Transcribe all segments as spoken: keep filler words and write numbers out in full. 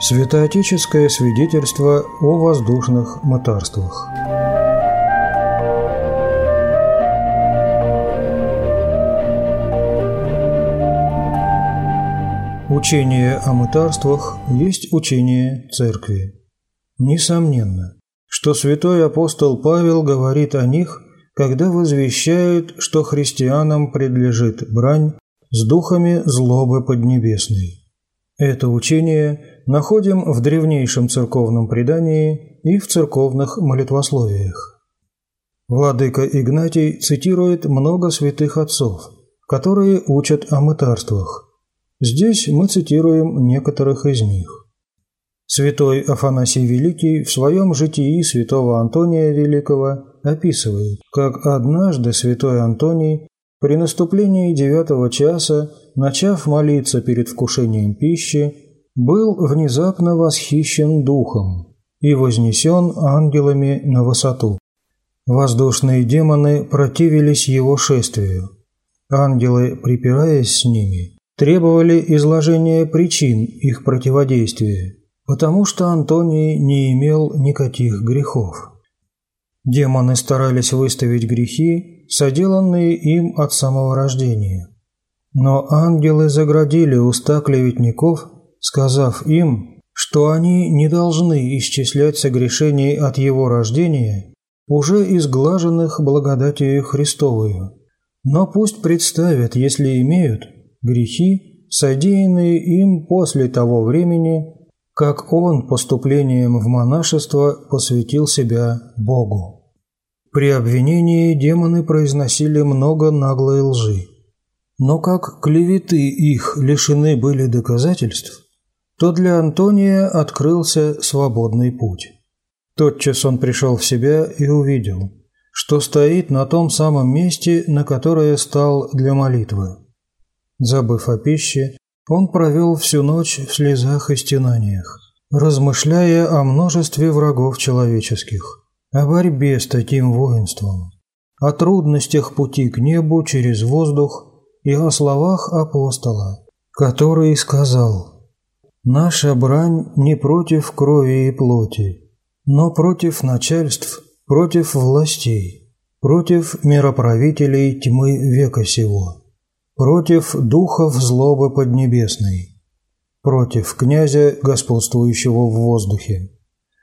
Святоотеческое свидетельство о воздушных мытарствах. Учение о мытарствах есть учение Церкви. Несомненно, что святой апостол Павел говорит о них, когда возвещает, что христианам предлежит брань с духами злобы поднебесной. Это учение находим в древнейшем церковном предании и в церковных молитвословиях. Владыка Игнатий цитирует много святых отцов, которые учат о мытарствах. Здесь мы цитируем некоторых из них. Святой Афанасий Великий в своем житии святого Антония Великого описывает, как однажды святой Антоний при наступлении девятого часа, начав молиться перед вкушением пищи, был внезапно восхищен духом и вознесен ангелами на высоту. Воздушные демоны противились его шествию. Ангелы, припираясь с ними, требовали изложения причин их противодействия, потому что Антоний не имел никаких грехов. Демоны старались выставить грехи, соделанные им от самого рождения. Но ангелы заградили уста клеветников, сказав им, что они не должны исчислять согрешений от его рождения, уже изглаженных благодатью Христовою, но пусть представят, если имеют, грехи, содеянные им после того времени, как он поступлением в монашество посвятил себя Богу. При обвинении демоны произносили много наглой лжи. Но как клеветы их лишены были доказательств, то для Антония открылся свободный путь. Тотчас он пришел в себя и увидел, что стоит на том самом месте, на которое стал для молитвы. Забыв о пище, он провел всю ночь в слезах и стенаниях, размышляя о множестве врагов человеческих, о борьбе с таким воинством, о трудностях пути к небу через воздух и о словах апостола, который сказал: «Наша брань не против крови и плоти, но против начальств, против властей, против мироправителей тьмы века сего, против духов злобы поднебесной, против князя, господствующего в воздухе,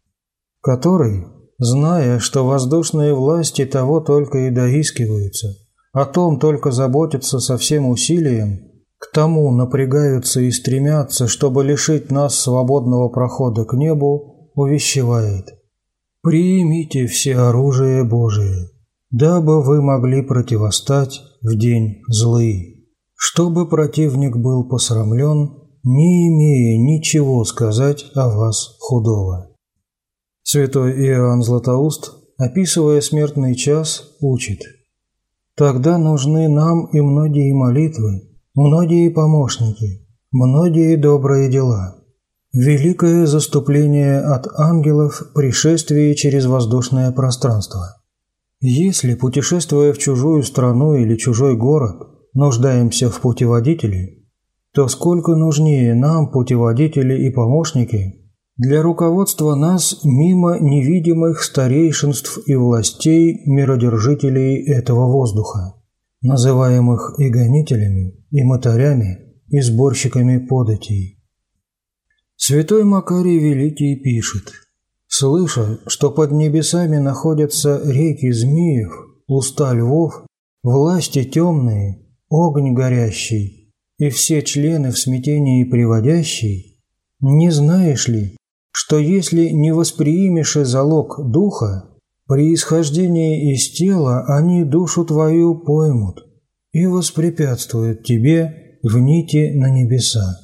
который, зная, что воздушные власти того только и доискиваются, о том только заботятся со всем усилием, к тому напрягаются и стремятся, чтобы лишить нас свободного прохода к небу, увещевает: «Примите все оружие Божие, дабы вы могли противостать в день злый, чтобы противник был посрамлен, не имея ничего сказать о вас худого». Святой Иоанн Златоуст, описывая смертный час, учит: «Тогда нужны нам и многие молитвы, многие помощники, многие добрые дела, великое заступление от ангелов при шествии через воздушное пространство. Если, путешествуя в чужую страну или чужой город, нуждаемся в путеводителе, то сколько нужнее нам путеводители и помощники для руководства нас мимо невидимых старейшинств и властей миродержителей этого воздуха, называемых и гонителями, и мытарями, и сборщиками податей». Святой Макарий Великий пишет: «Слыша, что под небесами находятся реки змеев, уста львов, власти темные, огонь горящий, и все члены в смятении приводящий, не знаешь ли, что если не восприимешь и залог духа, при исхождении из тела они душу твою поймут и воспрепятствуют тебе в нити на небеса».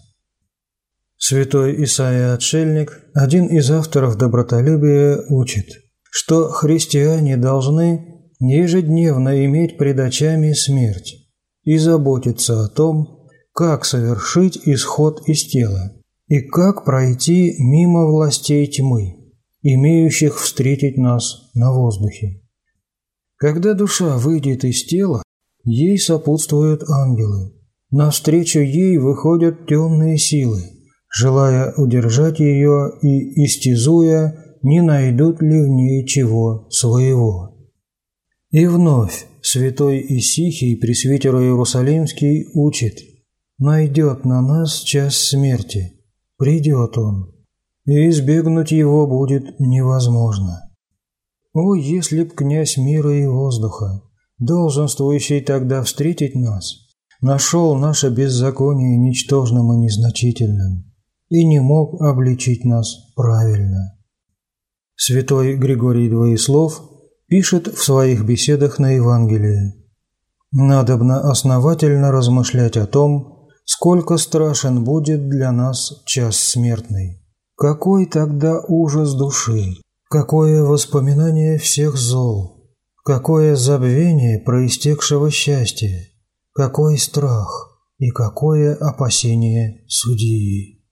Святой Исаия Отшельник, один из авторов добротолюбия, учит, что христиане должны ежедневно иметь пред очами смерть и заботиться о том, как совершить исход из тела и как пройти мимо властей тьмы, имеющих встретить нас на воздухе. Когда душа выйдет из тела, ей сопутствуют ангелы. Навстречу ей выходят темные силы, желая удержать ее и, истязуя, не найдут ли в ней чего своего. И вновь святой Исихий, пресвитер Иерусалимский, учит: «Найдет на нас час смерти, придет он, и избегнуть его будет невозможно». О, если б князь мира и воздуха, долженствующий тогда встретить нас, нашел наше беззаконие ничтожным и незначительным и не мог обличить нас правильно. Святой Григорий Двоеслов пишет в своих беседах на Евангелие: «Надобно основательно размышлять о том, сколько страшен будет для нас час смертный. Какой тогда ужас души, какое воспоминание всех зол, какое забвение проистекшего счастья, какой страх и какое опасение судьи».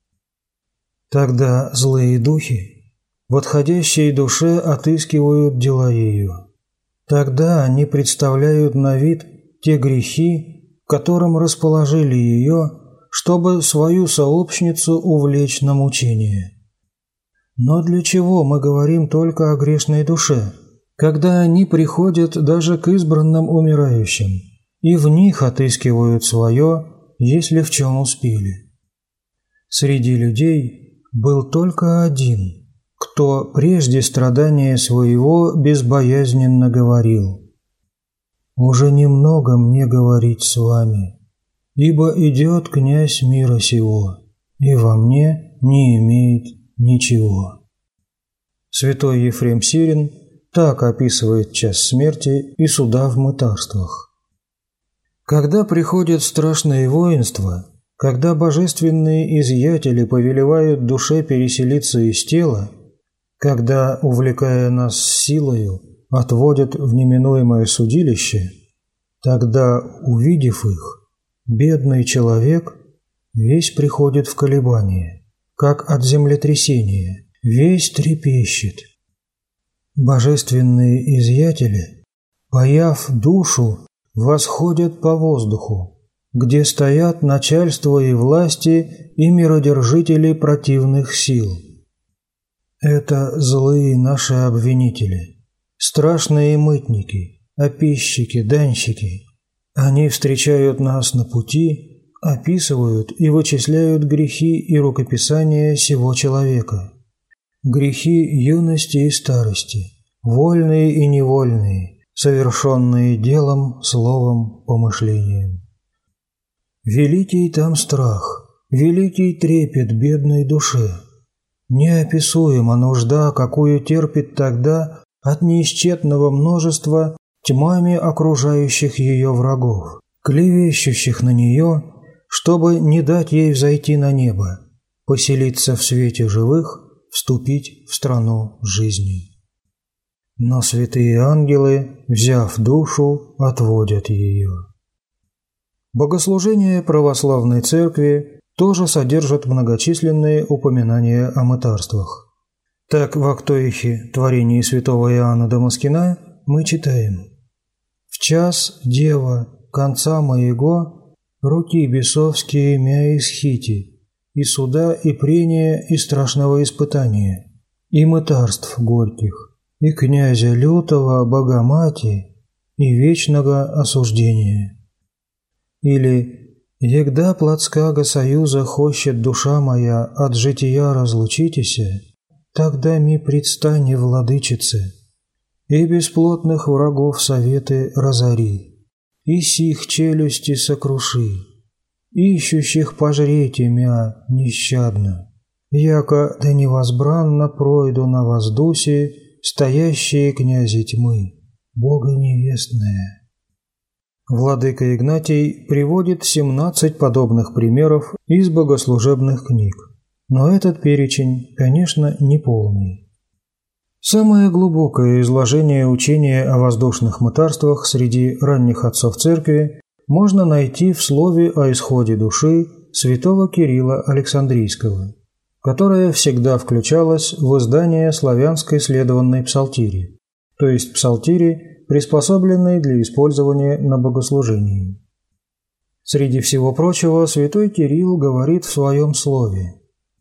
Тогда злые духи в отходящей душе отыскивают дела ее. Тогда они представляют на вид те грехи, к которым расположили ее, чтобы свою сообщницу увлечь на мучение. Но для чего мы говорим только о грешной душе, когда они приходят даже к избранным умирающим и в них отыскивают свое, если в чем успели? Среди людей был только один, кто прежде страдания своего безбоязненно говорил: «Уже немного мне говорить с вами, ибо идет князь мира сего, и во мне не имеет ничего». Святой Ефрем Сирин так описывает час смерти и суда в мытарствах: «Когда приходят страшные воинства, когда божественные изъятели повелевают душе переселиться из тела, когда, увлекая нас силою, отводят в неминуемое судилище, тогда, увидев их, бедный человек весь приходит в колебание, как от землетрясения, весь трепещет. Божественные изъятели, паяв душу, восходят по воздуху, где стоят начальство и власти и миродержители противных сил. Это злые наши обвинители, страшные мытники, описчики, данщики. Они встречают нас на пути, описывают и вычисляют грехи и рукописания сего человека. Грехи юности и старости, вольные и невольные, совершенные делом, словом, помышлением. Великий там страх, великий трепет бедной душе. Неописуема нужда, какую терпит тогда от неисчетного множества тьмами окружающих ее врагов, клевещущих на нее, чтобы не дать ей взойти на небо, поселиться в свете живых, вступить в страну жизни. Но святые ангелы, взяв душу, отводят ее». Богослужения православной церкви тоже содержат многочисленные упоминания о мытарствах. Так в Актоихе, творении святого Иоанна Дамаскина, мы читаем: «В час, дева, конца моего, руки бесовские мя исхити, и суда, и прения, и страшного испытания, и мытарств горьких, и князя лютого Богомати, и вечного осуждения». Или «Егда плотского союза хощет душа моя от жития разлучитеся, тогда ми предстани владычице, и бесплотных врагов советы разори, и сих челюсти сокруши, ищущих пожрете мя нещадно, яко да невозбранно пройду на воздусе стоящие князи тьмы, Бога невестная». Владыка Игнатий приводит семнадцать подобных примеров из богослужебных книг, но этот перечень, конечно, не полный. Самое глубокое изложение учения о воздушных мытарствах среди ранних отцов церкви можно найти в слове о исходе души святого Кирилла Александрийского, которое всегда включалось в издание славянской следованной псалтири, то есть псалтири, приспособленной для использования на богослужении. Среди всего прочего, святой Кирилл говорит в своем слове: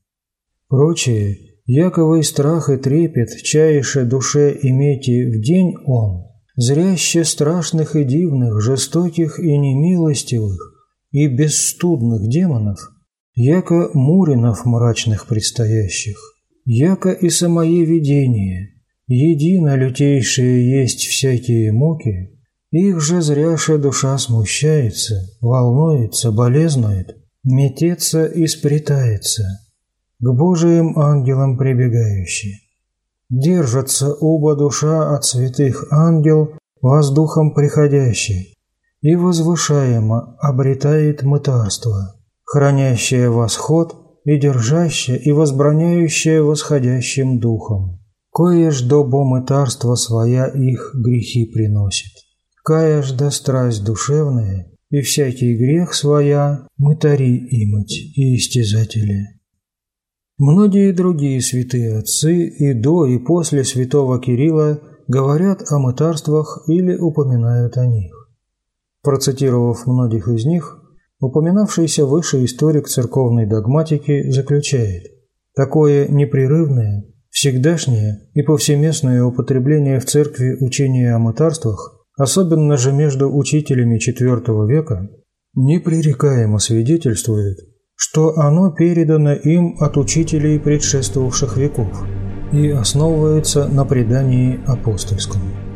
Прочие, яковый страх и трепет, чаише душе имейте в день он, зряще страшных и дивных, жестоких и немилостивых, и бесстудных демонов, яко муринов мрачных предстоящих, яко и самое видение, едино лютейшие есть всякие муки, их же зряше душа смущается, волнуется, болезнует, метется и спретается, к Божиим ангелам прибегающие. Держится оба душа от святых ангел воздухом приходящий, и возвышаемо обретает мытарство, хранящее восход и держащее и возбраняющее восходящим духом, кое ж до мытарства своя их грехи приносит, кая ж да страсть душевная и всякий грех своя мытари имать и истязатели. Многие другие святые отцы и до и после святого Кирилла говорят о мытарствах или упоминают о них. Процитировав многих из них, упоминавшийся выше историк церковной догматики заключает: такое непрерывное, всегдашнее и повсеместное употребление в церкви учения о мытарствах, особенно же между учителями четвёртого века, непререкаемо свидетельствует, что оно передано им от учителей предшествовавших веков и основывается на предании апостольском.